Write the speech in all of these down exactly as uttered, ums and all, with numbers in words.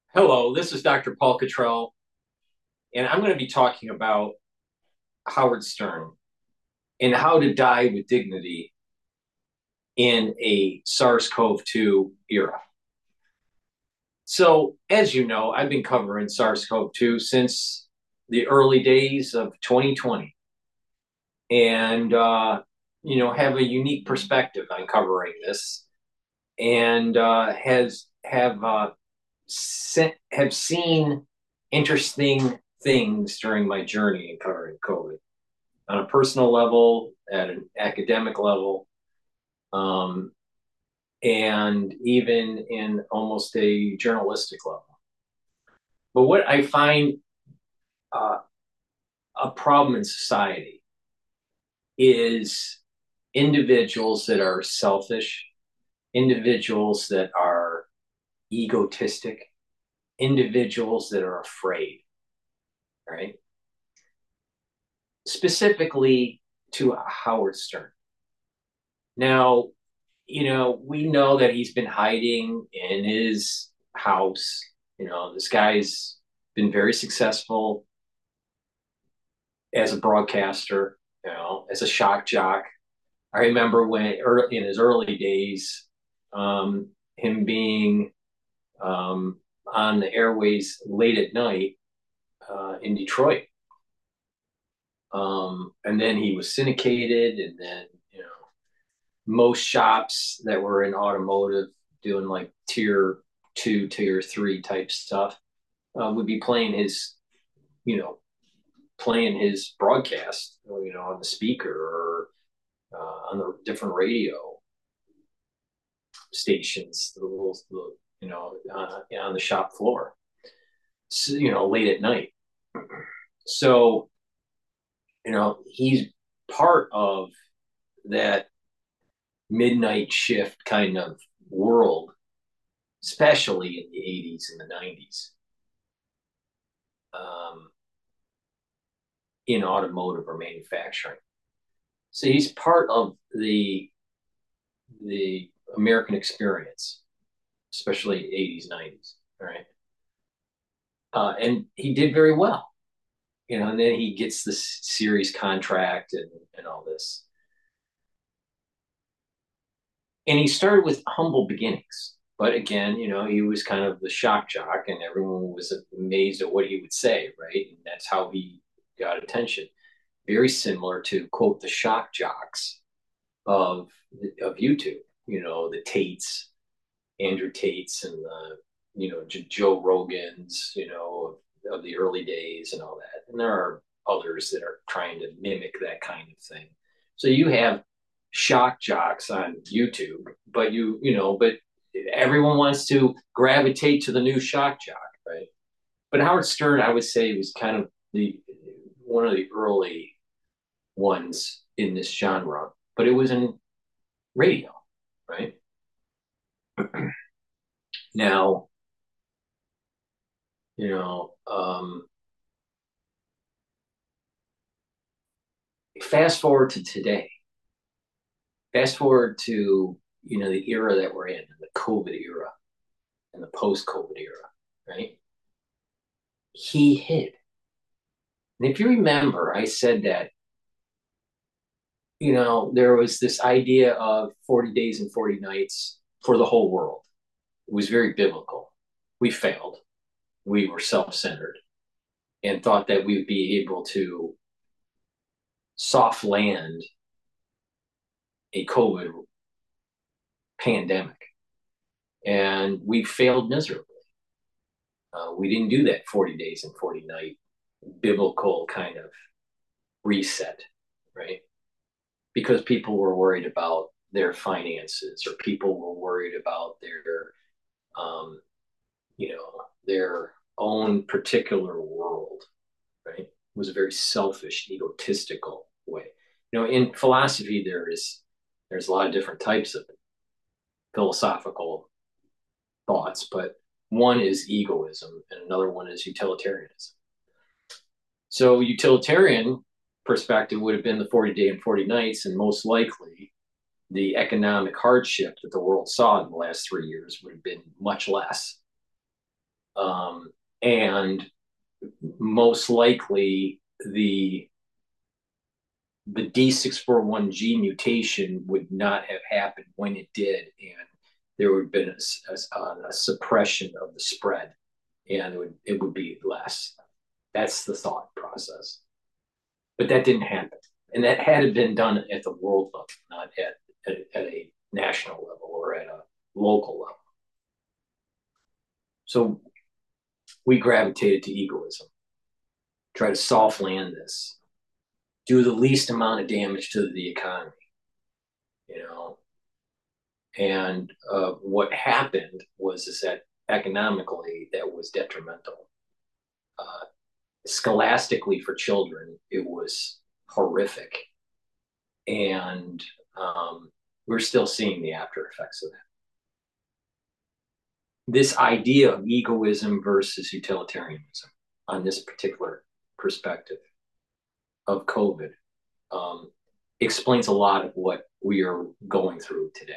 Hello, this is Doctor Paul Cottrell, and I'm going to be talking about Howard Stern and how to die with dignity in a SARS-CoV two era. So, as you know, I've been covering SARS-CoV two since the early days of twenty twenty, and uh, you know have a unique perspective on covering this, and uh, has have uh, se- have seen interesting things during my journey in covering COVID on a personal level, at an academic level, um, and even in almost a journalistic level. But what I find uh, a problem in society is individuals that are selfish, individuals that are egotistic, individuals that are afraid, right? Specifically to Howard Stern. Now, you know, we know that he's been hiding in his house. You know, this guy's been very successful as a broadcaster, you know, as a shock jock. I remember when early, in his early days, um, him being um, on the airways late at night uh, in Detroit. Um, and then he was syndicated, and then, you know, most shops that were in automotive doing like tier two, tier three type stuff uh, would be playing his, you know, playing his broadcast, you know, on the speaker or uh, on the different radio stations, the little, the, you know, uh, on the shop floor, so, you know, late at night. So, you know, he's part of that midnight shift kind of world, especially in the eighties and the nineties, um, in automotive or manufacturing. So he's part of the the American experience, especially eighties, nineties, right? Uh, and he did very well, you know, and then he gets this series contract and, and all this. And he started with humble beginnings. But again, you know, he was kind of the shock jock, and everyone was amazed at what he would say, right? And that's how he got attention. Very similar to, quote, the shock jocks of of YouTube, you know, the Tates, Andrew Tates, and the, you know, J- Joe Rogans, you know, of, of the early days and all that. And there are others that are trying to mimic that kind of thing. So you have shock jocks on YouTube, but you, you know, but everyone wants to gravitate to the new shock jock, right? But Howard Stern, I would say, was kind of the one of the early ones in this genre, but it was in radio, right? Now, you know, um, fast forward to today. Fast forward to, you know, the era that we're in, the COVID era and the post-COVID era, right? He hid. And if you remember, I said that, you know, there was this idea of forty days and forty nights for the whole world. It was very biblical. We failed. We were self-centered and thought that we'd be able to soft land a COVID pandemic. And we failed miserably. Uh, we didn't do that forty days and forty night biblical kind of reset, right? Because people were worried about their finances, or people were worried about their, um, you know, their own particular world, right? It was a very selfish, egotistical way. You know, in philosophy, there is there's a lot of different types of philosophical thoughts, but one is egoism and another one is utilitarianism. So utilitarian perspective would have been the forty day and forty nights, and most likely the economic hardship that the world saw in the last three years would have been much less. Um, and most likely the the D six forty-one G mutation would not have happened when it did, and there would have been a, a, a suppression of the spread, and it would, it would be less. That's the thought process. But that didn't happen. And that had been done at the world level, not at, at, at a national level or at a local level. So we gravitated to egoism, try to soft land this, do the least amount of damage to the economy, you know. And uh, what happened was is that economically that was detrimental. Uh, scholastically for children, it was horrific. And um, we're still seeing the after effects of that. This idea of egoism versus utilitarianism on this particular perspective of COVID um, explains a lot of what we are going through today.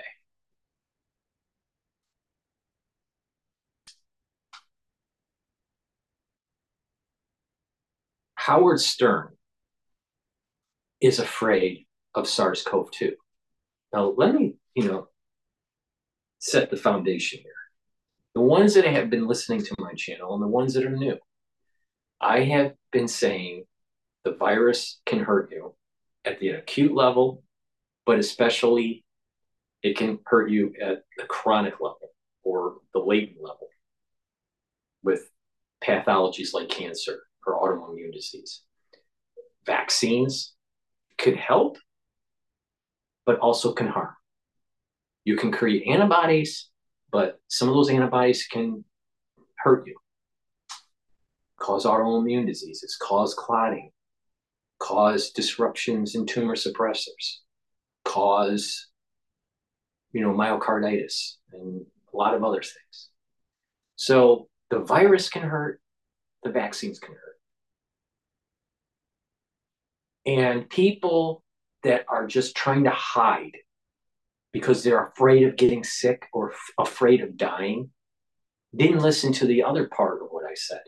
Howard Stern is afraid of SARS-CoV two. Now, let me, you know, set the foundation here. The ones that have been listening to my channel and the ones that are new, I have been saying the virus can hurt you at the acute level, but especially it can hurt you at the chronic level or the latent level with pathologies like cancer or autoimmune disease. Vaccines could help, but also can harm. You can create antibodies, but some of those antibodies can hurt you, cause autoimmune diseases, cause clotting, cause disruptions in tumor suppressors, cause, you know, myocarditis and a lot of other things. So the virus can hurt, the vaccines can hurt. And people that are just trying to hide because they're afraid of getting sick or f- afraid of dying didn't listen to the other part of what I said.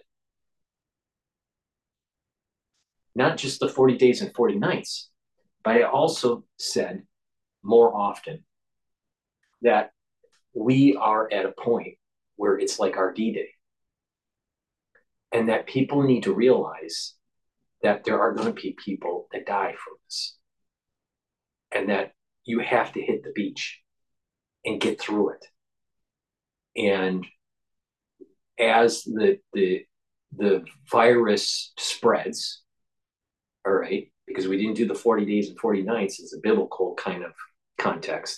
Not just the forty days and forty nights, but I also said more often that we are at a point where it's like our D-Day. And that people need to realize that there are going to be people that die from this. And that you have to hit the beach and get through it. And as the the the virus spreads, all right, because we didn't do the forty days and forty nights as a biblical kind of context,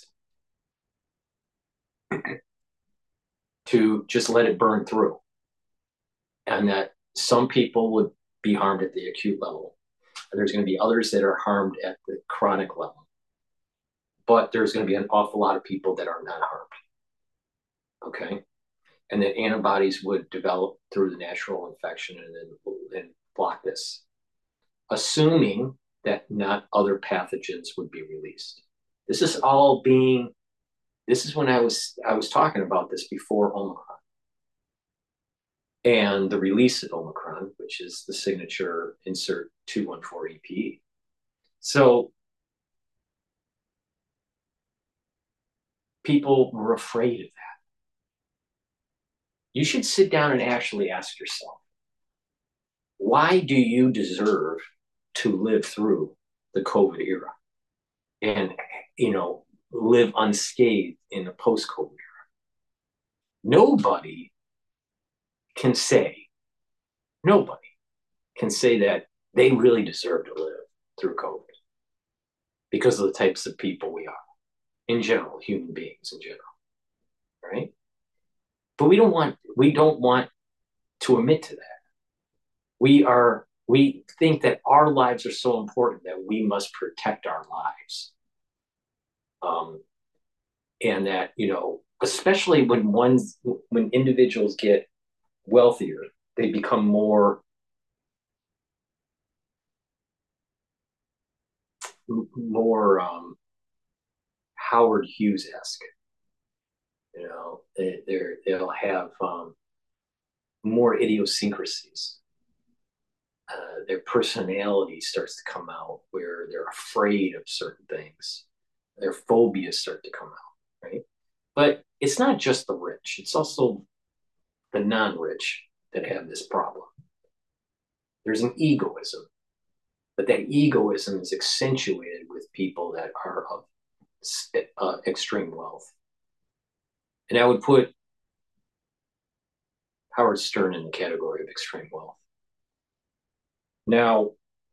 to just let it burn through. And that some people would be harmed at the acute level. There's going to be others that are harmed at the chronic level. But there's going to be an awful lot of people that are not harmed. Okay. And that antibodies would develop through the natural infection and then and block this, assuming that not other pathogens would be released. This is all being, this is when I was I was talking about this before Omicron. And the release of Omicron, which is the signature insert two one four E P. So people were afraid of that. You should sit down and actually ask yourself, why do you deserve to live through the COVID era and, you know, live unscathed in the post-COVID era? Nobody can say, nobody can say that they really deserve to live through COVID because of the types of people we are in general, human beings in general, right? But we don't want we don't want to admit to that. We are we think that our lives are so important that we must protect our lives. Um, and that, you know, especially when one's when individuals get wealthier, they become more more um, Howard Hughes esque. You know, they, they're they'll have um, more idiosyncrasies. Uh, their personality starts to come out where they're afraid of certain things. Their phobias start to come out, right? But it's not just the rich, it's also the non rich that have this problem. There's an egoism, but that egoism is accentuated with people that are of uh, extreme wealth. And I would put Howard Stern in the category of extreme wealth. Now,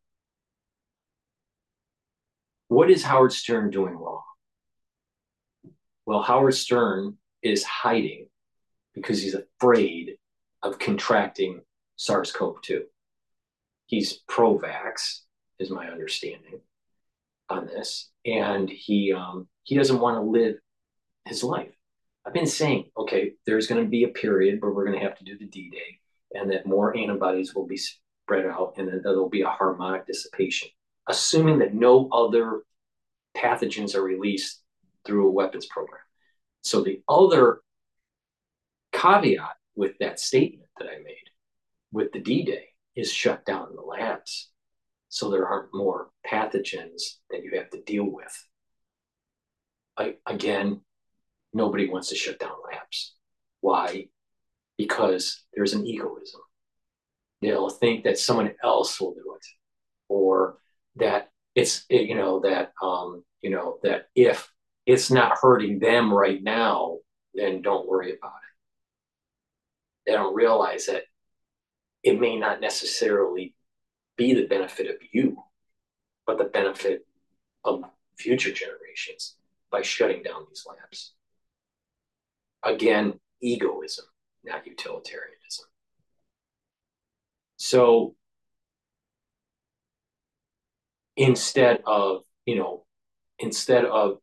what is Howard Stern doing wrong? Well, Howard Stern is hiding because he's afraid of contracting SARS-CoV two. He's pro-vax, is my understanding on this, and he um, he doesn't want to live his life. I've been saying, okay, there's going to be a period where we're going to have to do the D-Day, and that more antibodies will be spread out, and that there'll be a harmonic dissipation, assuming that no other pathogens are released through a weapons program. So the other caveat with that statement that I made with the D-Day is shut down the labs so there aren't more pathogens that you have to deal with. I, again, nobody wants to shut down labs. Why? Because there's an egoism. They'll think that someone else will do it, or that it's, you know, that, um, you know, that if it's not hurting them right now, then don't worry about it. They don't realize that it may not necessarily be the benefit of you, but the benefit of future generations by shutting down these labs. Again, egoism, not utilitarianism. So instead of, you know, instead of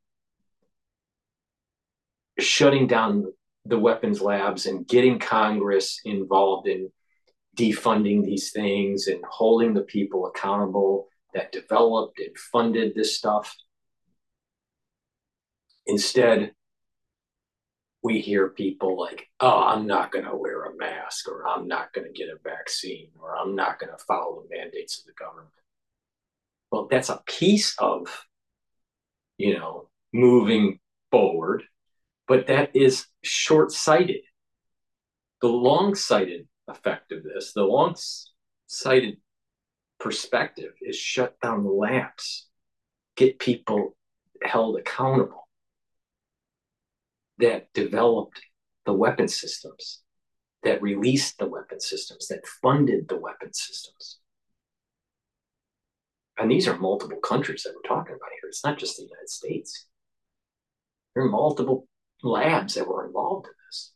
shutting down the weapons labs and getting Congress involved in defunding these things and holding the people accountable that developed and funded this stuff, instead, we hear people like, oh, I'm not going to wear a mask, or I'm not going to get a vaccine, or I'm not going to follow the mandates of the government. Well, that's a piece of, you know, moving forward, but that is short-sighted. The long-sighted effect of this, the long-sighted perspective is shut down the labs, get people held accountable that developed the weapon systems, that released the weapon systems, that funded the weapon systems. And these are multiple countries that we're talking about here. It's not just the United States. There are multiple labs that were involved in this.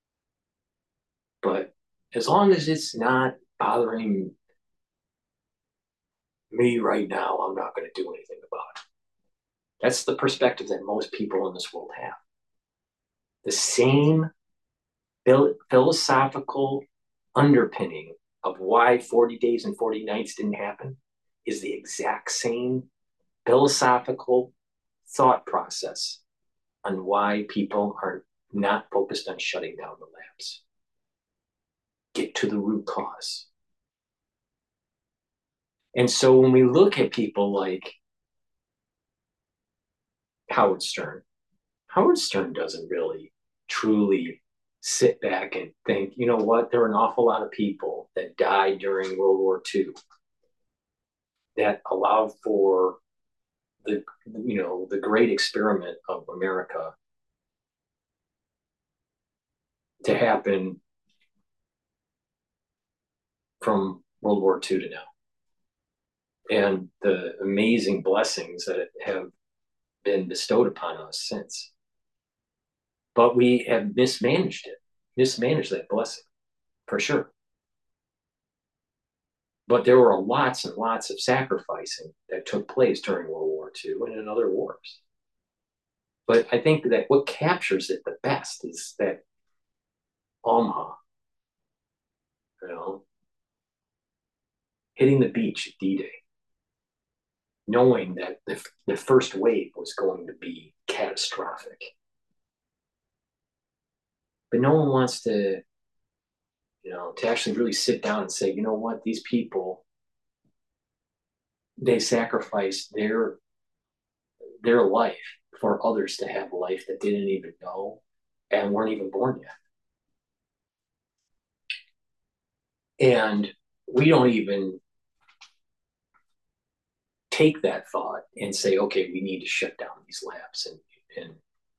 But as long as it's not bothering me right now, I'm not going to do anything about it. That's the perspective that most people in this world have. The same philosophical underpinning of why forty days and forty nights didn't happen is the exact same philosophical thought process on why people are not focused on shutting down the labs. Get to the root cause. And so when we look at people like Howard Stern, Howard Stern doesn't really truly sit back and think, you know what, there are an awful lot of people that died during World War Two that allowed for the, you know, the great experiment of America to happen from World War Two to now. And the amazing blessings that have been bestowed upon us since. But we have mismanaged it, mismanaged that blessing, for sure. But there were lots and lots of sacrificing that took place during World War Two and in other wars. But I think that what captures it the best is that Omaha, you know, hitting the beach at D-Day, knowing that the, the first wave was going to be catastrophic. But no one wants to you know, to actually really sit down and say, you know what, these people, they sacrificed their their life for others to have a life that they didn't even know and weren't even born yet. And we don't even take that thought and say, okay, we need to shut down these labs and, and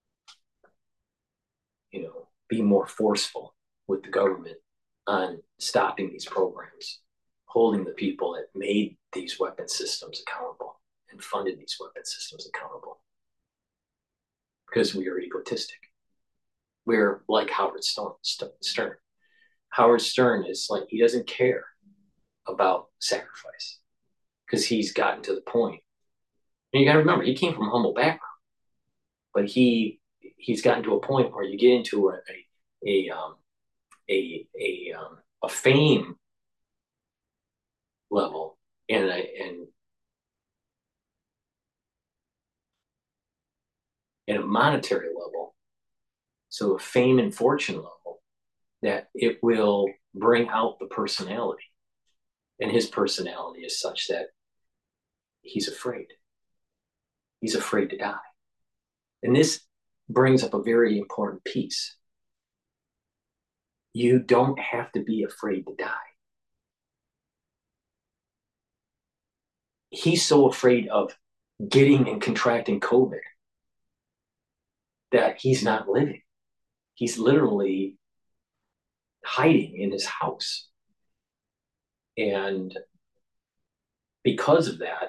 you know, be more forceful with the government on stopping these programs, holding the people that made these weapon systems accountable and funded these weapon systems accountable. Because we are egotistic. We're like Howard Stern. Howard Stern is like, he doesn't care about sacrifice because he's gotten to the point. And you got to remember, he came from a humble background, but he he's gotten to a point where you get into a a a um, a, a, um, a fame level and a, and and a monetary level, so a fame and fortune level, that it will bring out the personality. And his personality is such that he's afraid. He's afraid to die. And this brings up a very important piece. You don't have to be afraid to die. He's so afraid of getting and contracting COVID that he's not living. He's literally hiding in his house. And because of that,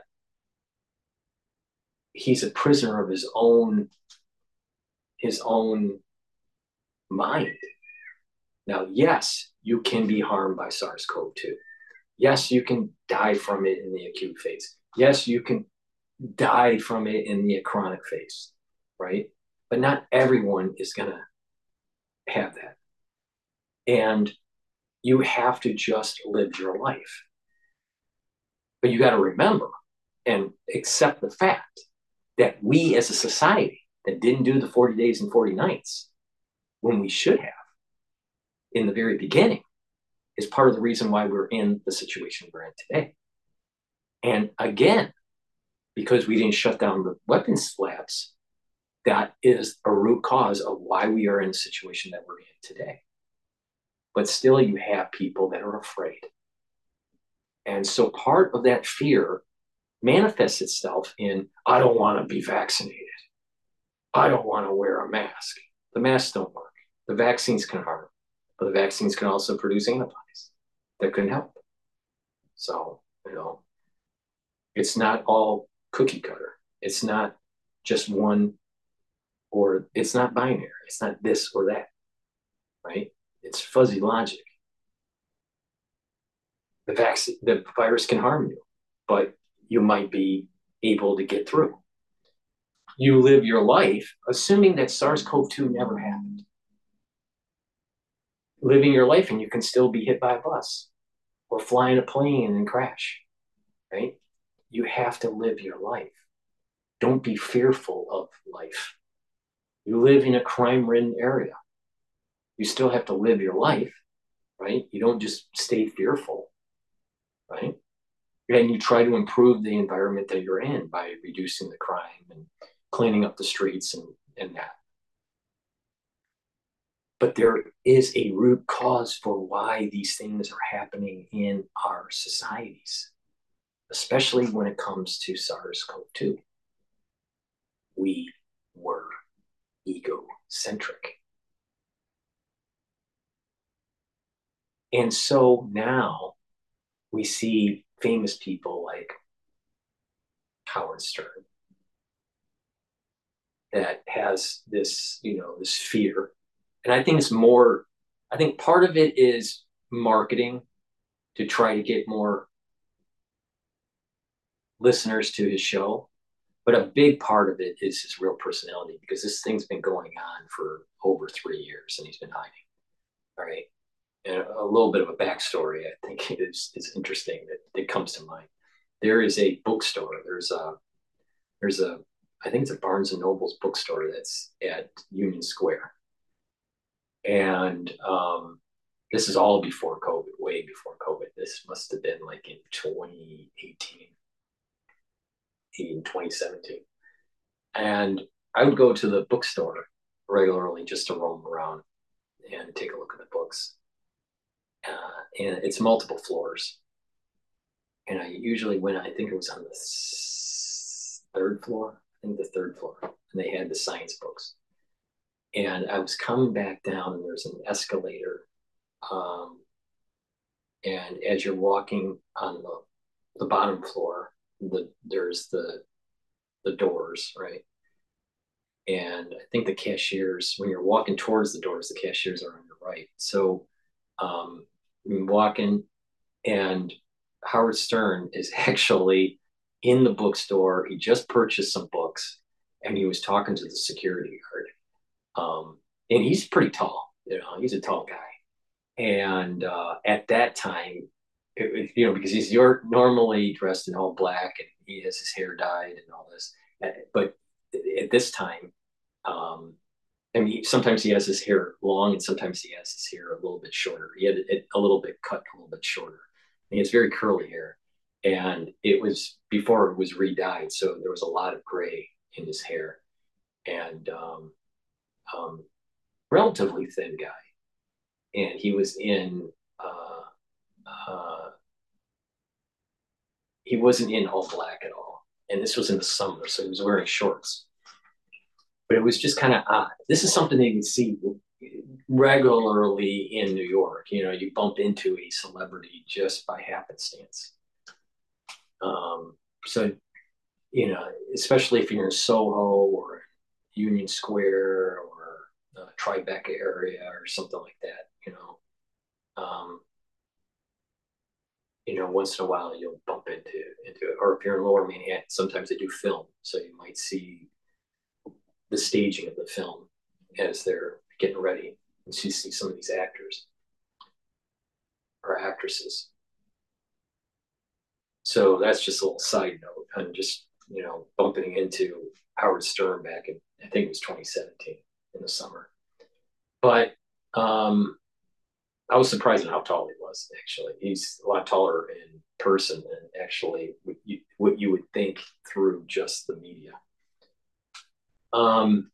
he's a prisoner of his own his own mind. Now, yes, you can be harmed by SARS CoV two. Yes, you can die from it in the acute phase. Yes, you can die from it in the chronic phase, right? But not everyone is going to have that. And you have to just live your life. But you got to remember and accept the fact that we as a society that didn't do the forty days and forty nights when we should have in the very beginning is part of the reason why we're in the situation we're in today. And again, because we didn't shut down the weapons labs, that is a root cause of why we are in the situation that we're in today. But still, you have people that are afraid. And so part of that fear manifests itself in, I don't want to be vaccinated. I don't want to wear a mask. The masks don't work. The vaccines can harm, but the vaccines can also produce antibodies that can help. So, you know, it's not all cookie cutter. It's not just one, or it's not binary. It's not this or that, right? It's fuzzy logic. The vaccine, the virus can harm you, but you might be able to get through. You live your life assuming that SARS CoV two never happened. Living your life and you can still be hit by a bus or fly in a plane and crash, right? You have to live your life. Don't be fearful of life. You live in a crime-ridden area. You still have to live your life, right? You don't just stay fearful, right? And you try to improve the environment that you're in by reducing the crime and cleaning up the streets and, and that. But there is a root cause for why these things are happening in our societies, especially when it comes to SARS CoV two. We were egocentric. And so now we see famous people like Howard Stern that has this, you know, this fear. And I think it's more, I think part of it is marketing to try to get more listeners to his show. But a big part of it is his real personality, because this thing's been going on for over three years and he's been hiding. All right. And a little bit of a backstory, I think is, is interesting that, that comes to mind. There is a bookstore. There's a, there's a, I think it's a Barnes and Noble's bookstore that's at Union Square. And um, This is all before COVID, way before COVID. This must have been like in twenty eighteen, in twenty seventeen. And I would go to the bookstore regularly just to roam around and take a look at the books. Uh, and it's multiple floors. And I usually went, I think it was on the third floor, I think the third floor, and they had the science books. And I was coming back down, and there's an escalator. Um, and as you're walking on the, the bottom floor, the, there's the the doors, right? And I think the cashiers, when you're walking towards the doors, the cashiers are on your right. So um, I'm walking, and Howard Stern is actually in the bookstore. He just purchased some books, and he was talking to the security guard. Um, and he's pretty tall, you know, he's a tall guy. And uh, at that time, it, you know, because he's you're normally dressed in all black and he has his hair dyed and all this. But at this time, um, I mean, sometimes he has his hair long and sometimes he has his hair a little bit shorter. He had it a little bit cut, a little bit shorter. And he has very curly hair. And it was before it was re-dyed. So there was a lot of gray in his hair. And um, um, relatively thin guy. And he was in, uh, uh, he wasn't in all black at all. And this was in the summer, so he was wearing shorts. But it was just kind of odd. This is something that you can see regularly in New York. You know, you bump into a celebrity just by happenstance. Um, so, you know, especially if you're in Soho or Union Square or uh, Tribeca area or something like that, you know. Um, you know, once in a while you'll bump into into it. Or if you're in Lower Manhattan, sometimes they do film, so you might see the staging of the film as they're getting ready, and you see some of these actors or actresses. So that's just a little side note, and just you know, bumping into Howard Stern back in I think it was twenty seventeen in the summer. But um, I was surprised at how tall he was. Actually, he's a lot taller in person than actually what you, what you would think through just the media. Um,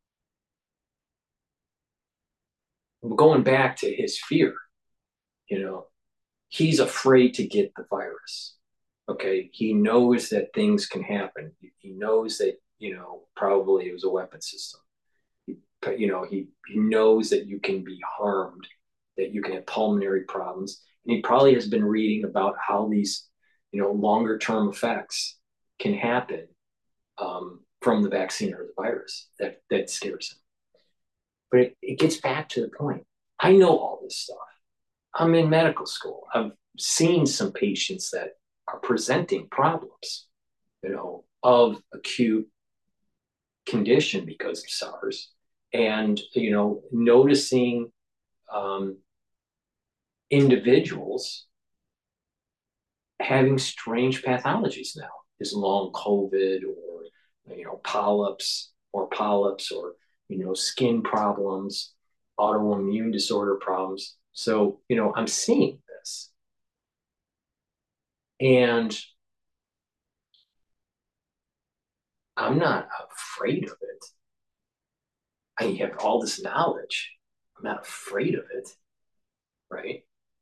going back to his fear, you know, he's afraid to get the virus. Okay, he knows that things can happen. He knows that you know probably it was a weapon system. He, you know, he he knows that you can be harmed, that you can have pulmonary problems, and he probably has been reading about how these, you know, longer term effects can happen um, from the vaccine or the virus. That that scares him. But it, it gets back to the point. I know all this stuff. I'm in medical school. I've seen some patients that are presenting problems, you know, of acute condition because of SARS, and you know, noticing um, individuals having strange pathologies now, is long COVID or you know polyps or polyps or you know skin problems, autoimmune disorder problems. So you know I'm seeing this, and I'm not afraid of it. I have all this knowledge. I'm not afraid of it, right?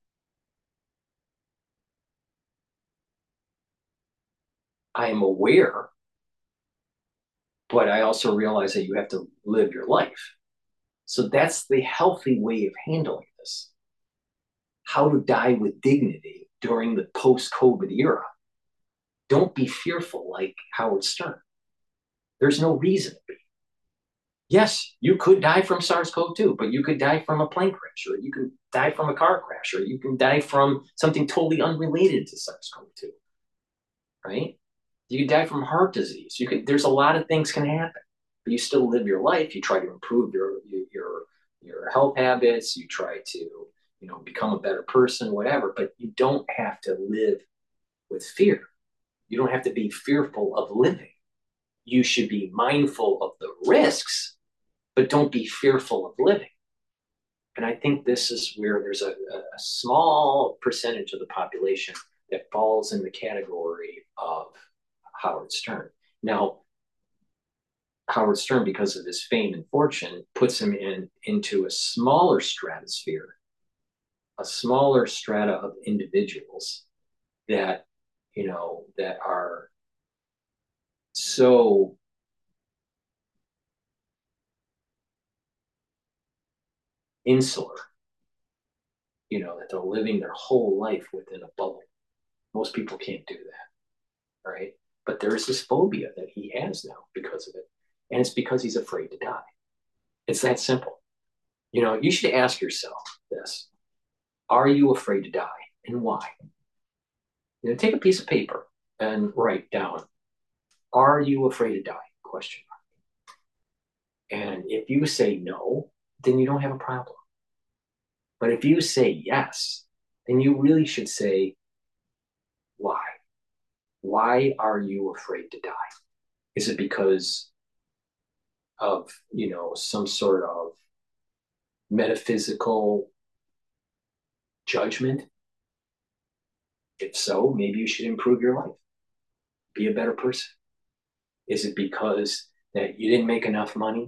I am aware, but I also realize that you have to live your life. So that's the healthy way of handling this. How to die with dignity during the post-COVID era. Don't be fearful like Howard Stern. There's no reason to be. Yes, you could die from SARS-C o V two, but you could die from a plane crash, or you can die from a car crash, or you can die from something totally unrelated to SARS-C o V two, right? You could die from heart disease. You could. There's a lot of things can happen, but you still live your life. You try to improve your your your health habits. You try to you know become a better person, whatever. But you don't have to live with fear. You don't have to be fearful of living. You should be mindful of the risks, but don't be fearful of living. And I think this is where there's a, a small percentage of the population that falls in the category of Howard Stern. Now, Howard Stern, because of his fame and fortune, puts him in into a smaller stratosphere, a smaller strata of individuals that, you know, that are so insular, you know, that they're living their whole life within a bubble. Most people can't do that, right? But there's this phobia that he has now because of it. And it's because he's afraid to die. It's that simple. You know, you should ask yourself this. Are you afraid to die and why? You know, take a piece of paper and write down, are you afraid to die? Question mark. And if you say no, then you don't have a problem. But if you say yes, then you really should say, why? Why are you afraid to die? Is it because of, you know, some sort of metaphysical judgment? If so, maybe you should improve your life, be a better person. Is it because that you didn't make enough money?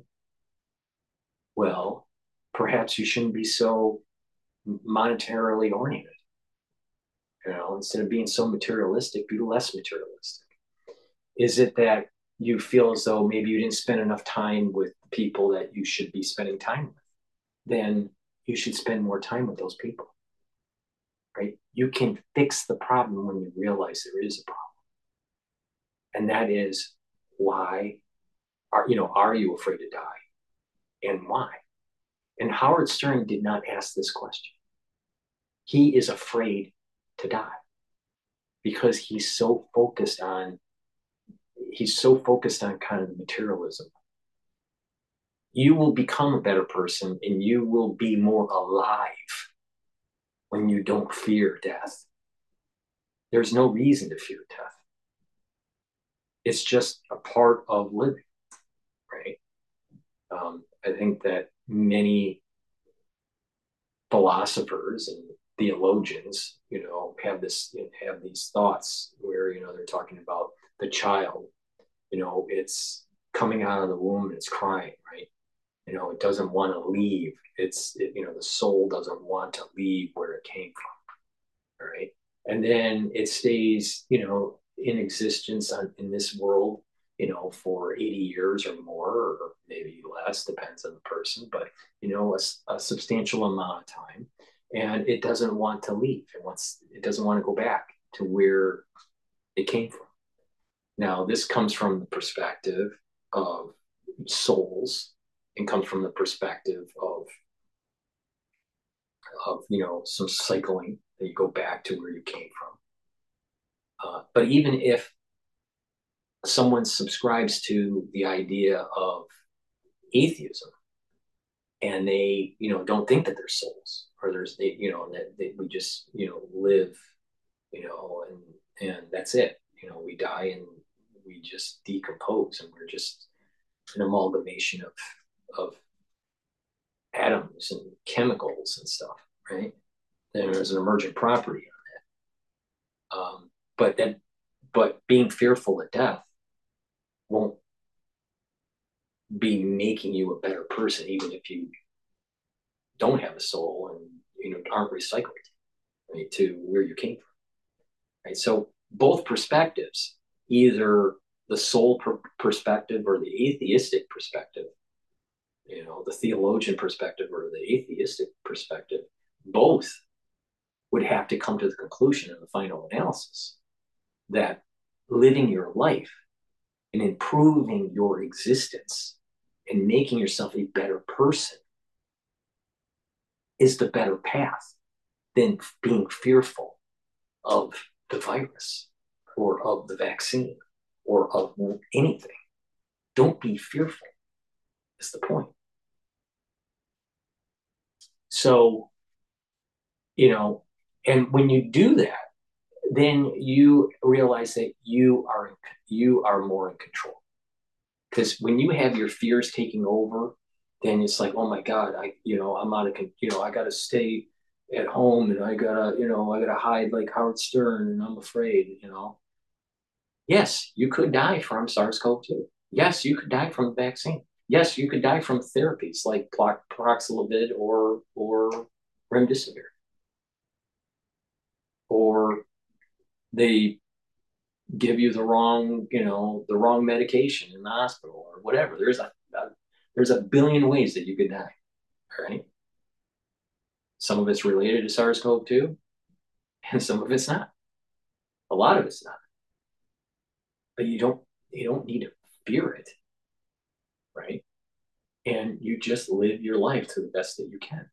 Well, perhaps you shouldn't be so monetarily oriented. You know, instead of being so materialistic, be less materialistic. Is it that you feel as though maybe you didn't spend enough time with people that you should be spending time with? Then you should spend more time with those people, right? You can fix the problem when you realize there is a problem. And that is, why are, you know, are you afraid to die and why? And Howard Stern did not ask this question. He is afraid to die because he's so focused on he's so focused on kind of materialism. You will become a better person and you will be more alive when you don't fear death. There's no reason to fear death. It's just a part of living, right? Um, I think that many philosophers and theologians, you know, have this have these thoughts where, you know, they're talking about the child, you know, it's coming out of the womb and it's crying, right? You know, it doesn't want to leave. It's, it, you know, the soul doesn't want to leave where it came from, right? And then it stays, you know, in existence on, in this world, you know, for eighty years or more, or maybe less, depends on the person, but, you know, a, a substantial amount of time. And it doesn't want to leave. It wants, it doesn't want to go back to where it came from. Now, this comes from the perspective of souls and comes from the perspective of, of, you know, some cycling that you go back to where you came from. Uh, but even if someone subscribes to the idea of atheism and they, you know, don't think that there's souls or there's, they, you know, that they, we just, you know, live, you know, and, and that's it. You know, we die and we just decompose and we're just an amalgamation of, of atoms and chemicals and stuff, right? Then there's an emergent property on that. Um, but that, but being fearful of death won't be making you a better person, even if you don't have a soul and, you know, aren't recycled, right, to where you came from. Right. So both perspectives, either the soul per- perspective or the atheistic perspective, you know, the theologian perspective or the atheistic perspective, both would have to come to the conclusion in the final analysis that living your life and improving your existence and making yourself a better person is the better path than being fearful of the virus or of the vaccine or of anything. Don't be fearful, is the point. So, you know, and when you do that, then you realize that you are you are more in control. Because when you have your fears taking over then it's like, oh my God, I, you know, I'm out of, you know, I got to stay at home and I gotta, you know, I gotta hide like Howard Stern and I'm afraid, you know. Yes, you could die from SARS-CoV two. Yes, you could die from the vaccine. Yes, you could die from therapies like Paxlovid or or remdesivir, or they give you the wrong, you know, the wrong medication in the hospital or whatever. There's a, a there's a billion ways that you could die, right? Some of it's related to SARS-CoV two, and some of it's not. A lot of it's not. But you don't you don't need to fear it, right? And you just live your life to the best that you can.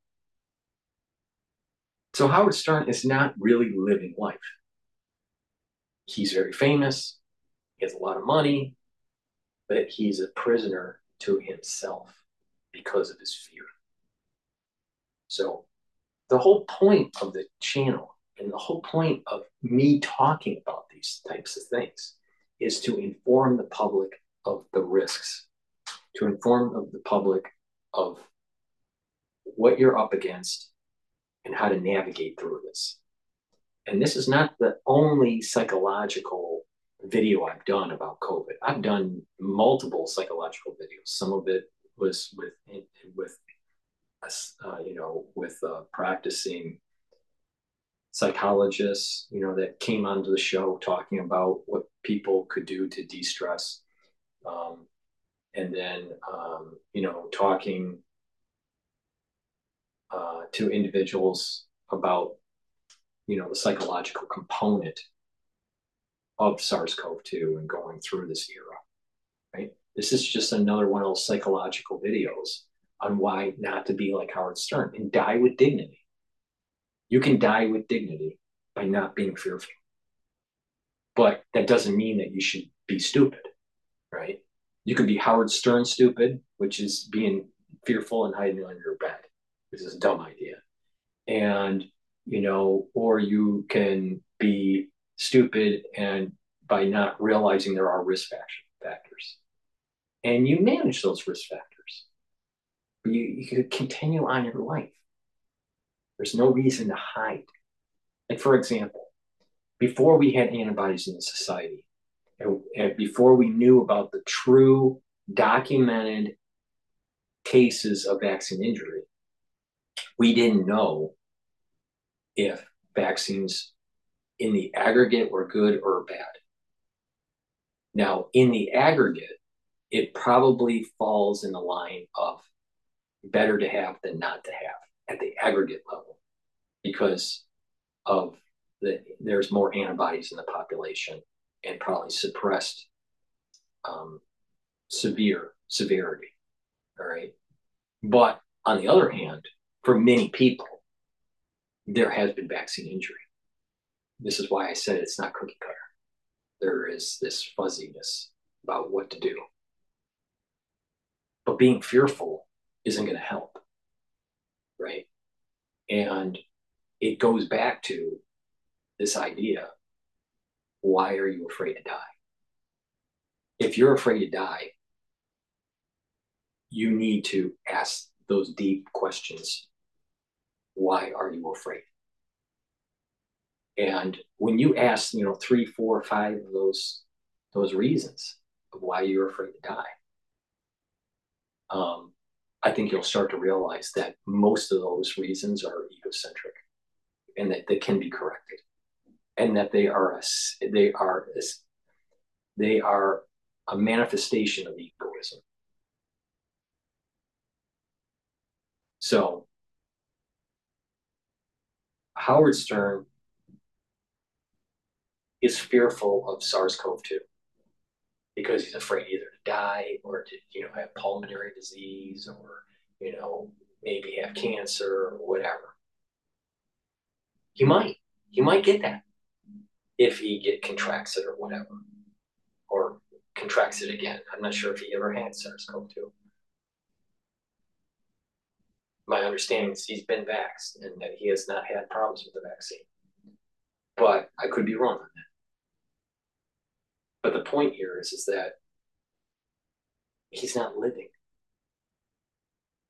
So Howard Stern is not really living life. He's very famous, he has a lot of money, but he's a prisoner to himself because of his fear. So the whole point of the channel and the whole point of me talking about these types of things is to inform the public of the risks, to inform of the public of what you're up against and how to navigate through this. And this is not the only psychological video I've done about COVID. I've done multiple psychological videos. Some of it was with with uh, you know with uh, practicing psychologists, you know, that came onto the show talking about what people could do to de-stress, um, and then um, you know talking uh, to individuals about you know the psychological component of SARS-CoV two and going through this era, right? This is just another one of those psychological videos on why not to be like Howard Stern and die with dignity. You can die with dignity by not being fearful. But that doesn't mean that you should be stupid, right? You can be Howard Stern stupid, which is being fearful and hiding under your bed, which is a dumb idea. And, you know, or you can be stupid and by not realizing there are risk factors. And you manage those risk factors. You, you can continue on your life. There's no reason to hide. Like, for example, before we had antibodies in the society, and, and before we knew about the true documented cases of vaccine injury, we didn't know if vaccines in the aggregate were good or bad. Now, in the aggregate, it probably falls in the line of better to have than not to have at the aggregate level because of the there's more antibodies in the population and probably suppressed um, severe severity. All right. But on the other hand, for many people, there has been vaccine injury. This is why I said it's not cookie cutter. There is this fuzziness about what to do. But being fearful isn't going to help, right? And it goes back to this idea, why are you afraid to die? If you're afraid to die, you need to ask those deep questions. Why are you afraid? And when you ask, you know, three, four, five of those those reasons of why you're afraid to die, um, I think you'll start to realize that most of those reasons are egocentric, and that they can be corrected, and that they are a, they are a, they are a manifestation of egoism. So Howard Stern is fearful of SARS-CoV two because he's afraid either to die or to, you know, have pulmonary disease or, you know, maybe have cancer or whatever. He might. He might get that if he get contracts it or whatever, or contracts it again. I'm not sure if he ever had SARS-CoV two. My understanding is he's been vaxxed and that he has not had problems with the vaccine. But I could be wrong on that. But the point here is, is that he's not living.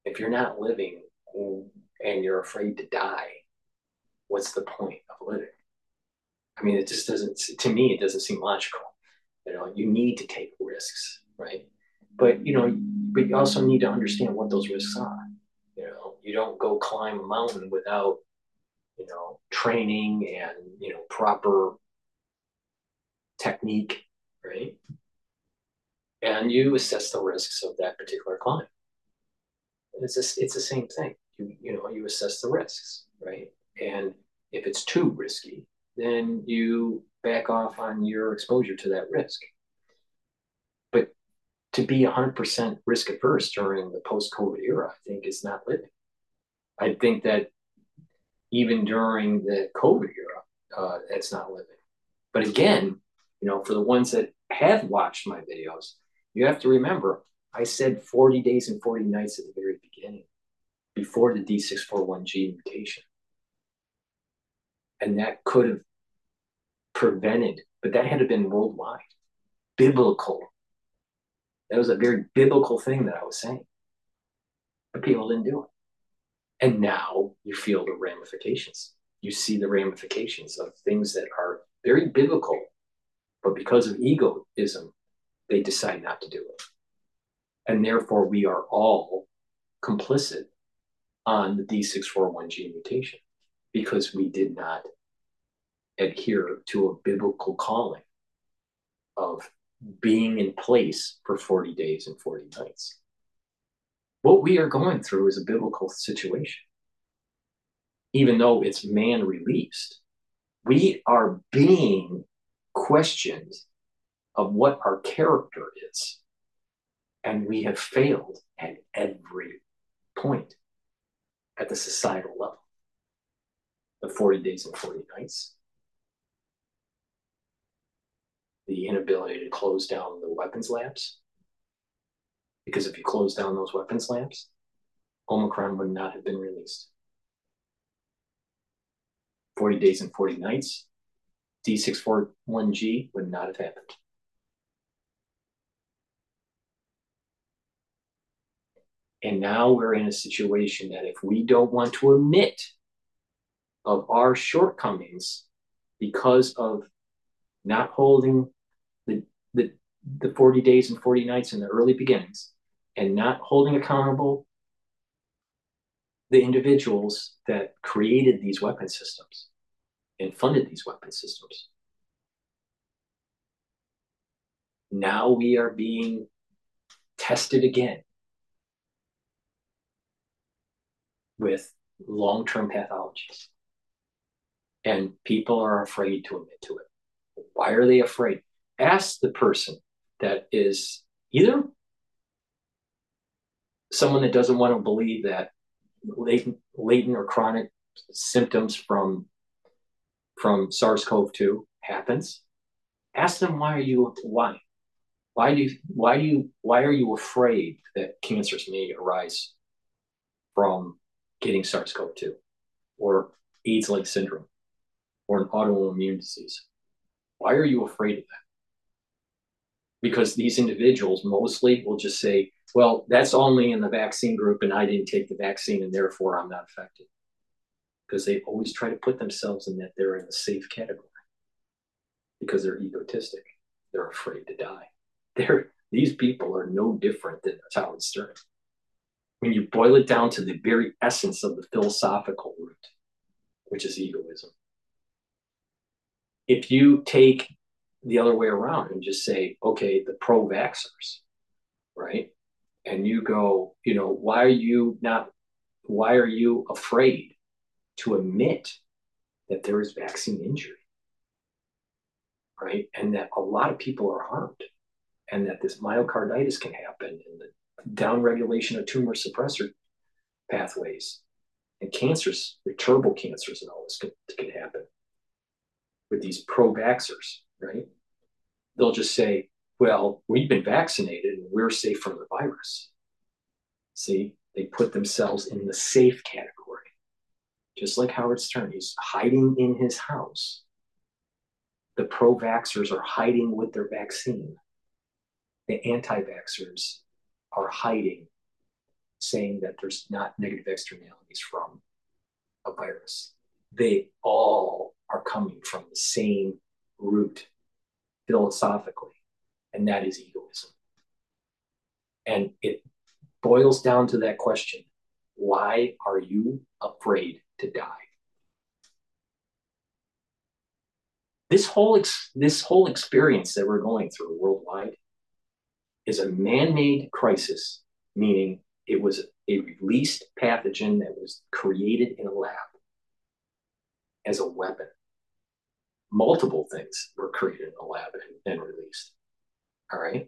If you're not living and you're afraid to die, what's the point of living? I mean, it just doesn't, to me, it doesn't seem logical. You know, you need to take risks, right? But, you know, but you also need to understand what those risks are. You know, you don't go climb a mountain without, you know, training and, you know, proper technique, right? And you assess the risks of that particular climb. And it's a, it's the same thing. You, you know, you assess the risks, right? And if it's too risky, then you back off on your exposure to that risk. But to be one hundred percent risk averse during the post-COVID era, I think is not living. I think that even during the COVID era, uh, that's not living. But again, you know, for the ones that have watched my videos, you have to remember, I said forty days and forty nights at the very beginning, before the D six forty-one G mutation. And that could have prevented, but that had to have been worldwide, biblical. That was a very biblical thing that I was saying. But people didn't do it. And now you feel the ramifications. You see the ramifications of things that are very biblical, but because of egoism, they decide not to do it. And therefore, we are all complicit on the D six forty-one G mutation because we did not adhere to a biblical calling of being in place for forty days and forty nights. What we are going through is a biblical situation. Even though it's man released, we are being questioned of what our character is. And we have failed at every point at the societal level. The forty days and forty nights, the inability to close down the weapons labs. Because if you close down those weapons labs, Omicron would not have been released. forty days and forty nights, D six forty-one G would not have happened. And now we're in a situation that if we don't want to admit of our shortcomings because of not holding the, the, the forty days and forty nights in the early beginnings and not holding accountable the individuals that created these weapon systems and funded these weapon systems. Now we are being tested again with long-term pathologies. And people are afraid to admit to it. Why are they afraid? Ask the person that is either someone that doesn't want to believe that latent, latent or chronic symptoms from, from SARS CoV two happens. Ask them, why are you, why? Why do you, why do you, why are you afraid that cancers may arise from getting SARS CoV two or AIDS-like syndrome or an autoimmune disease? Why are you afraid of that? Because these individuals mostly will just say, well, that's only in the vaccine group and I didn't take the vaccine and therefore I'm not affected. Because they always try to put themselves in that they're in the safe category because they're egotistic. They're afraid to die. They're, these people are no different than Howard Stern. When you boil it down to the very essence of the philosophical root, which is egoism. If you take the other way around and just say, okay, the pro-vaxxers, right? And you go, you know, why are you not, why are you afraid to admit that there is vaccine injury, right? And that a lot of people are harmed and that this myocarditis can happen and the downregulation of tumor suppressor pathways and cancers, the terrible cancers and all this can, can happen with these pro-vaxxers, right? They'll just say, well, we've been vaccinated and we're safe from the virus. See, they put themselves in the safe category. Just like Howard Stern, he's hiding in his house. The pro-vaxxers are hiding with their vaccine. The anti-vaxxers are hiding saying that there's not negative externalities from a virus. They all are coming from the same root philosophically, and that is egoism. And it boils down to that question: why are you afraid to die? This whole ex- this whole experience that we're going through worldwide is a man-made crisis, meaning it was a released pathogen that was created in a lab as a weapon. Multiple things were created in a lab and, and released. All right.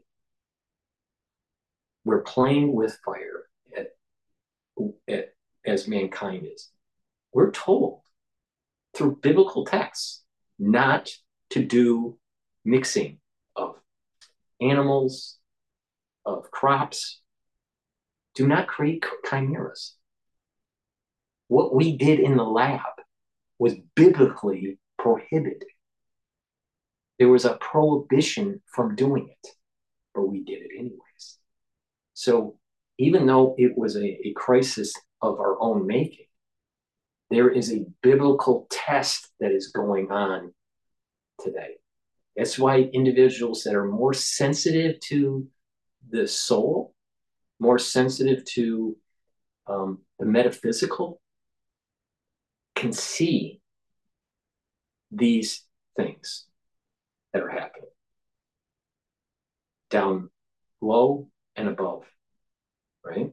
We're playing with fire at, at, as mankind is. We're told through biblical texts not to do mixing of animals, of crops. Do not create chimeras. What we did in the lab was biblically prohibited. There was a prohibition from doing it, but we did it anyways. So even though it was a, a crisis of our own making, there is a biblical test that is going on today. That's why individuals that are more sensitive to the soul, more sensitive to um, the metaphysical, can see these things that are happening down low and above, right?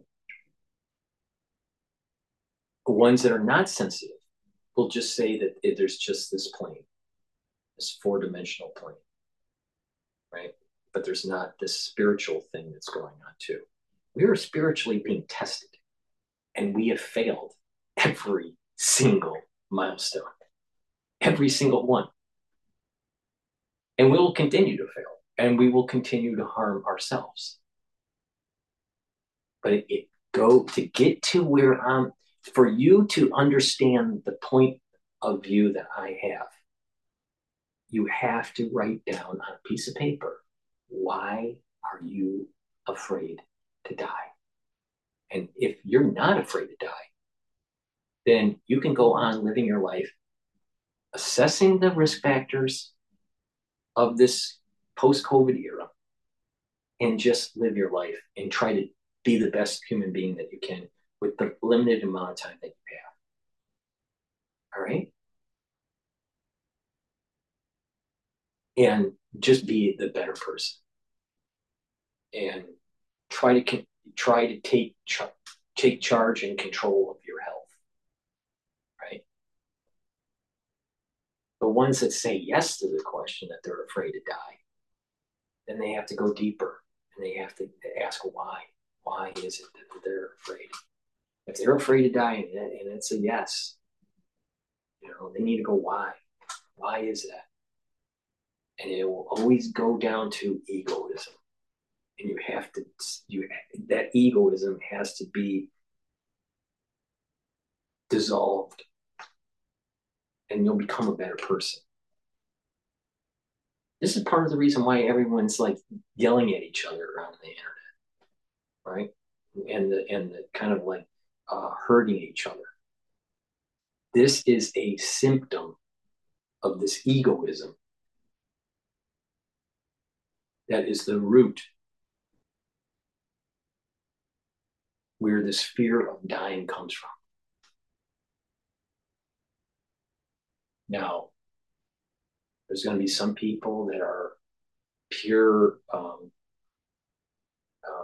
The ones that are not sensitive will just say that it, there's just this plane, this four-dimensional plane, right? But there's not this spiritual thing that's going on too. We are spiritually being tested, and we have failed every single milestone, every single one. And we will continue to fail, and we will continue to harm ourselves. But it, it go to get to where I'm, for you to understand the point of view that I have, you have to write down on a piece of paper, why are you afraid to die? And if you're not afraid to die, then you can go on living your life, assessing the risk factors of this post-COVID era, and just live your life and try to be the best human being that you can with the limited amount of time that you have. All right? And just be the better person. And try to try to take take charge and control of your health. Right? The ones that say yes to the question that they're afraid to die, then they have to go deeper and they have to ask why. Why is it that they're afraid? If they're afraid to die and it's a yes, you know, they need to go why. Why is that? And it will always go down to egoism. And you have to, you that egoism has to be dissolved, and you'll become a better person. This is part of the reason why everyone's like yelling at each other around the internet, right? And the and the kind of like uh, hurting each other. This is a symptom of this egoism that is the root where this fear of dying comes from. Now, there's going to be some people that are pure um, um,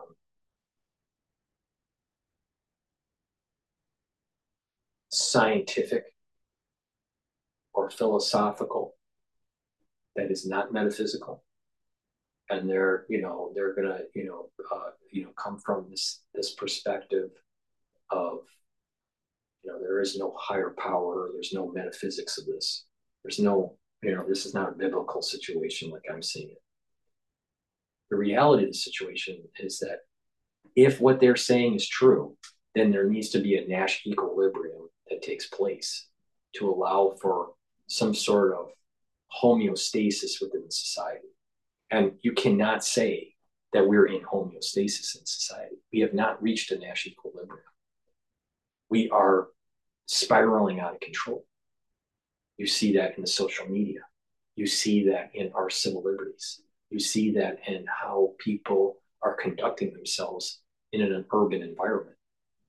scientific or philosophical that is not metaphysical, and they're you know they're gonna you know uh, you know come from this this perspective of you know there is no higher power, there's no metaphysics of this, there's no you know this is not a biblical situation like I'm seeing it. The reality of the situation is that if what they're saying is true, then there needs to be a Nash equilibrium that takes place to allow for some sort of homeostasis within society. And you cannot say that we're in homeostasis in society. We have not reached a Nash equilibrium. We are spiraling out of control. You see that in the social media. You see that in our civil liberties. You see that in how people are conducting themselves in an urban environment.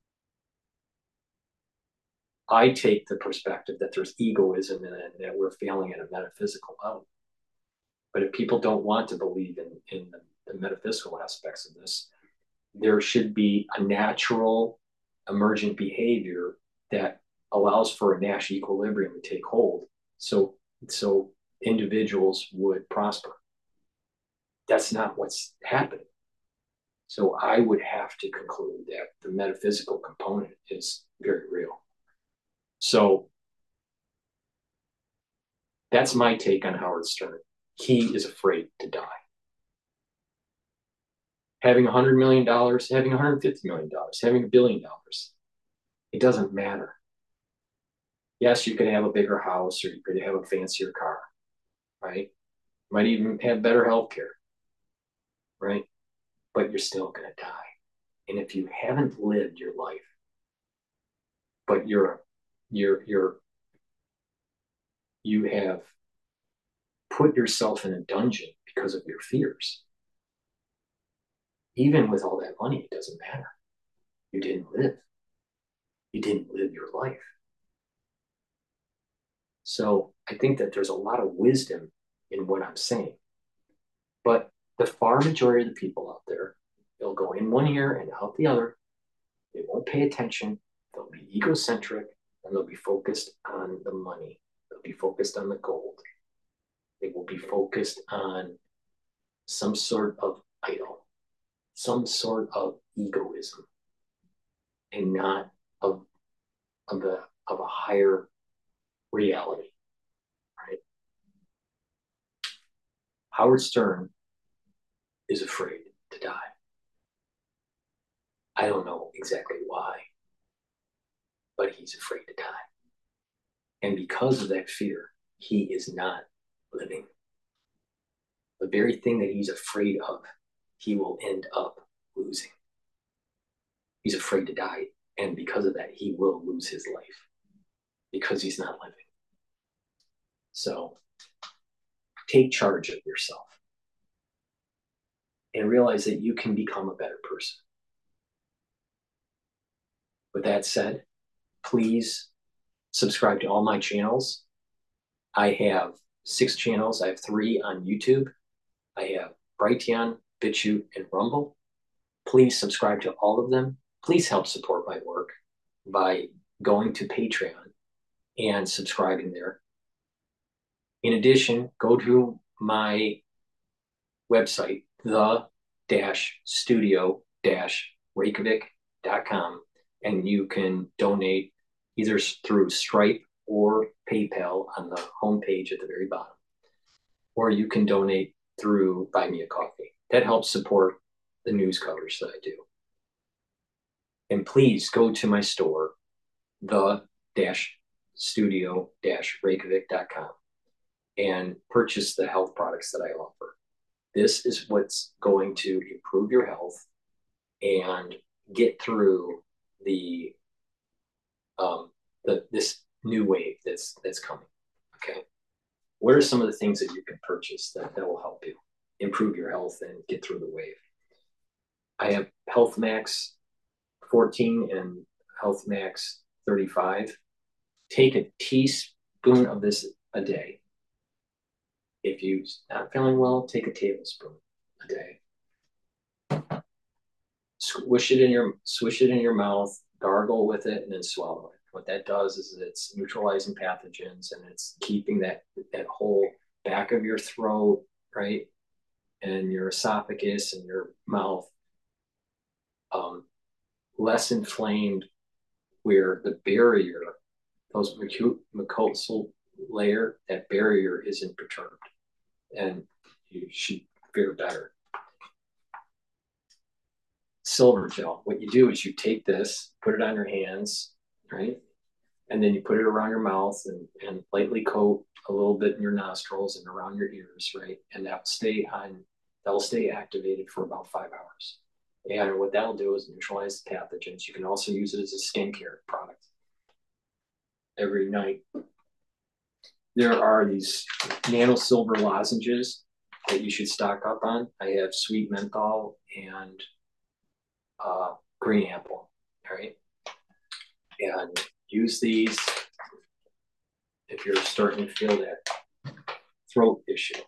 I take the perspective that there's egoism in it and that we're failing at a metaphysical level. But if people don't want to believe in, in the, the metaphysical aspects of this, there should be a natural emergent behavior that allows for a Nash equilibrium to take hold so, so individuals would prosper. That's not what's happening. So I would have to conclude that the metaphysical component is very real. So that's my take on Howard Stern. He is afraid to die. Having one hundred million dollars, having one hundred fifty million dollars, having a billion dollars, it doesn't matter. Yes, you could have a bigger house or you could have a fancier car, right? You might even have better health care, right? But you're still going to die. And if you haven't lived your life, but you're, you're, you're, you have put yourself in a dungeon because of your fears, even with all that money, it doesn't matter. You didn't live. You didn't live your life. So I think that there's a lot of wisdom in what I'm saying. But the far majority of the people out there, they'll go in one ear and out the other. They won't pay attention. They'll be egocentric and they'll be focused on the money. They'll be focused on the gold. They will be focused on some sort of idol, some sort of egoism, and not of, of, a, of a higher reality, right? Howard Stern is afraid to die. I don't know exactly why, but he's afraid to die. And because of that fear, he is not living. The very thing that he's afraid of, he will end up losing. He's afraid to die. And because of that, he will lose his life because he's not living. So take charge of yourself and realize that you can become a better person. With that said, please subscribe to all my channels. I have six channels. I have three on YouTube. I have Brighteon, BitChute, and Rumble. Please subscribe to all of them. Please help support my work by going to Patreon and subscribing there. In addition, go to my website, the studio reykjavik dot com, and you can donate either through Stripe or PayPal on the homepage at the very bottom, or you can donate through Buy Me a Coffee. That helps support the news coverage that I do. And please go to my store, the studio reykjavik dot com, and purchase the health products that I offer. This is what's going to improve your health and get through the um, the this new wave that's that's coming. Okay, what are some of the things that you can purchase that, that will help you improve your health and get through the wave? I have Health Max fourteen and Health Max thirty-five. Take a teaspoon of this a day. If you're not feeling well, take a tablespoon a day. Swish it in your swish it in your mouth, gargle with it, and then swallow it. What that does is it's neutralizing pathogens and it's keeping that that whole back of your throat, right, and your esophagus and your mouth um, less inflamed, where the barrier, those mucosal layer, that barrier isn't perturbed, and you should fare better. Silver gel. What you do is you take this, put it on your hands, right? And then you put it around your mouth and, and lightly coat a little bit in your nostrils and around your ears, right? And that will stay on They'll stay activated for about five hours. And what that'll do is neutralize the pathogens. You can also use it as a skincare product every night. There are these nano silver lozenges that you should stock up on. I have sweet menthol and uh, green apple, all right? And use these if you're starting to feel that throat issue.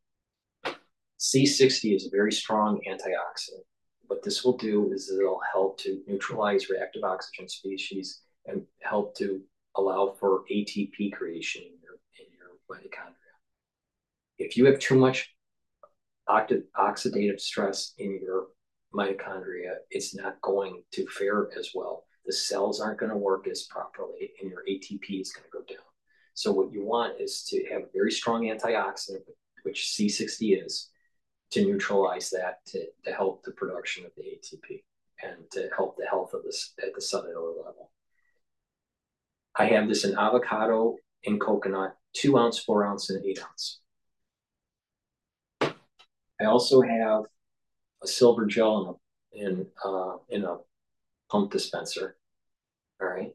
C sixty is a very strong antioxidant. What this will do is it'll help to neutralize reactive oxygen species and help to allow for A T P creation in your, in your mitochondria. If you have too much oxidative stress in your mitochondria, it's not going to fare as well. The cells aren't going to work as properly, and your A T P is going to go down. So what you want is to have a very strong antioxidant, which C sixty is, to neutralize that, to, to help the production of the A T P and to help the health of this at the cellular level. I have this in avocado and coconut, two ounce, four ounce, and eight ounce. I also have a silver gel in a, in, uh, in a pump dispenser. All right.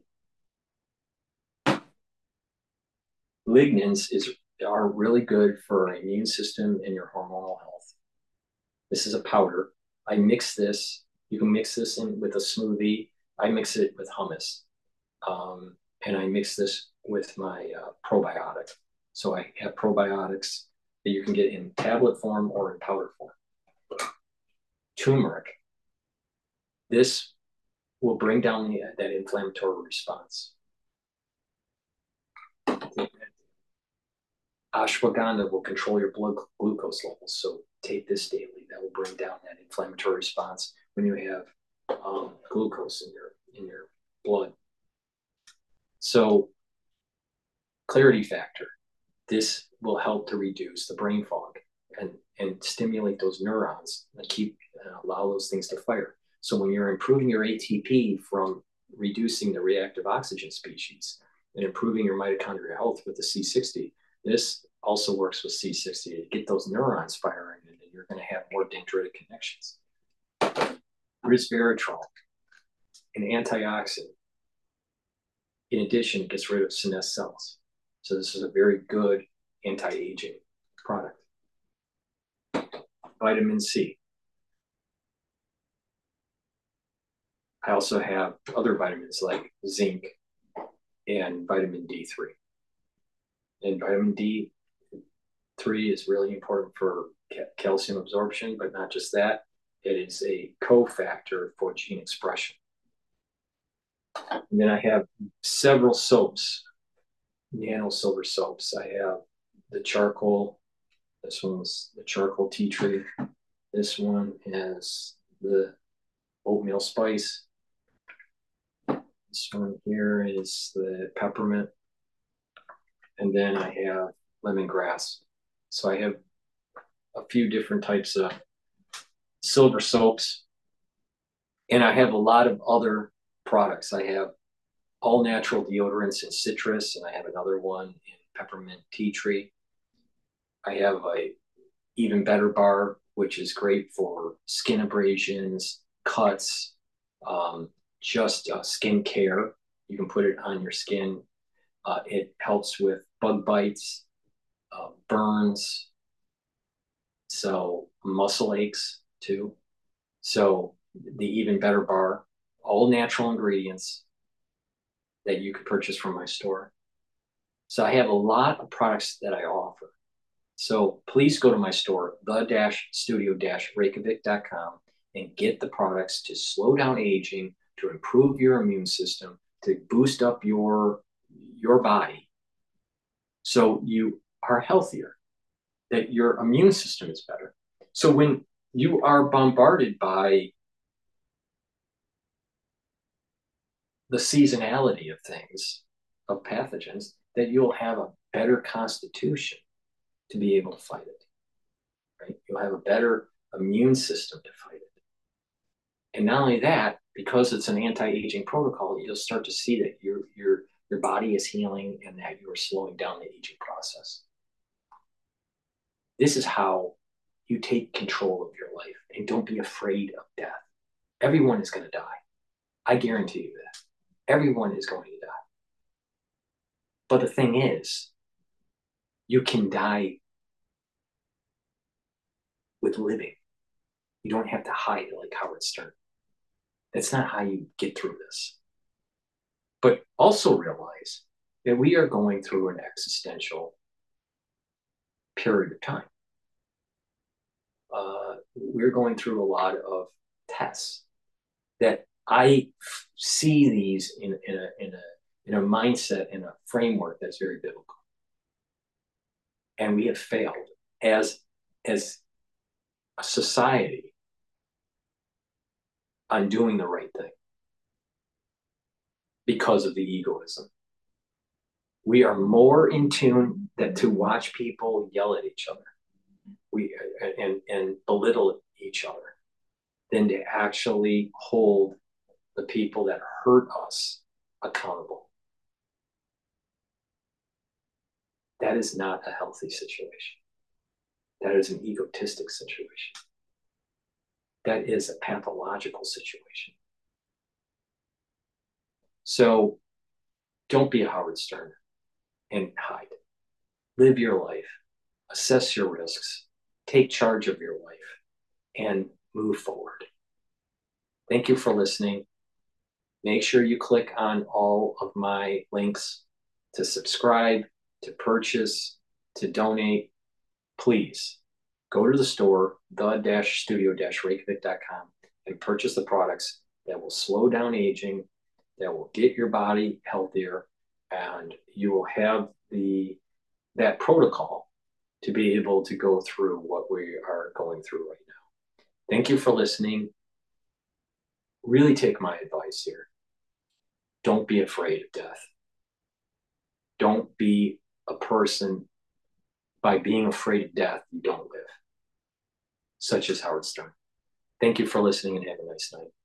Lignans is, are really good for our immune system and your hormonal health. This is a powder. I mix this. You can mix this in with a smoothie. I mix it with hummus. Um, and I mix this with my uh, probiotic. So I have probiotics that you can get in tablet form or in powder form. Turmeric. This will bring down the, that inflammatory response. Ashwagandha will control your blood glucose levels. So take this daily. That will bring down that inflammatory response when you have um, glucose in your in your blood. So clarity factor. This will help to reduce the brain fog and, and stimulate those neurons and keep uh, allow those things to fire. So when you're improving your A T P from reducing the reactive oxygen species and improving your mitochondrial health with the C sixty, this also works with C sixty to get those neurons firing, and then you're going to have more dendritic connections. Resveratrol, an antioxidant. In addition, it gets rid of senescent cells. So this is a very good anti-aging product. Vitamin C. I also have other vitamins like zinc and vitamin D three. And vitamin D three is really important for ca calcium absorption, but not just that. It is a cofactor for gene expression. And then I have several soaps, nano silver soaps. I have the charcoal. This one's the charcoal tea tree. This one has the oatmeal spice. This one here is the peppermint. And then I have lemongrass. So I have a few different types of silver soaps. And I have a lot of other products. I have all natural deodorants in citrus, and I have another one in peppermint tea tree. I have a even better bar, which is great for skin abrasions, cuts, um, just uh, skin care. You can put it on your skin. Uh, it helps with bug bites, uh, burns, so muscle aches too. So the Even Better bar, all natural ingredients that you could purchase from my store. So I have a lot of products that I offer. So please go to my store, the studio reykjavik dot com, and get the products to slow down aging, to improve your immune system, to boost up your, your body so you are healthier, that your immune system is better. So when you are bombarded by the seasonality of things, of pathogens, that you'll have a better constitution to be able to fight it, right? You'll have a better immune system to fight it. And not only that, because it's an anti-aging protocol, you'll start to see that your, your, your body is healing and that you're slowing down the aging process. This is how you take control of your life and don't be afraid of death. Everyone is going to die. I guarantee you that. Everyone is going to die. But the thing is, you can die with living. You don't have to hide like Howard Stern. That's not how you get through this. But also realize that we are going through an existential period of time. Uh, we're going through a lot of tests that I see these in, in, a, in, a, in a mindset, in a framework that's very biblical. And we have failed as, as a society on doing the right thing because of the egoism. We are more in tune that to watch people yell at each other we and, and belittle each other than to actually hold the people that hurt us accountable. That is not a healthy situation. That is an egotistic situation. That is a pathological situation. So don't be a Howard Stern and hide. Live your life, assess your risks, take charge of your life, and move forward. Thank you for listening. Make sure you click on all of my links to subscribe, to purchase, to donate. Please go to the store, the studio reykjavik dot com, and purchase the products that will slow down aging, that will get your body healthier, and you will have the that protocol to be able to go through what we are going through right now. Thank you for listening. Really take my advice here. Don't be afraid of death. Don't be a person by being afraid of death, you don't live, such as Howard Stern. Thank you for listening and have a nice night.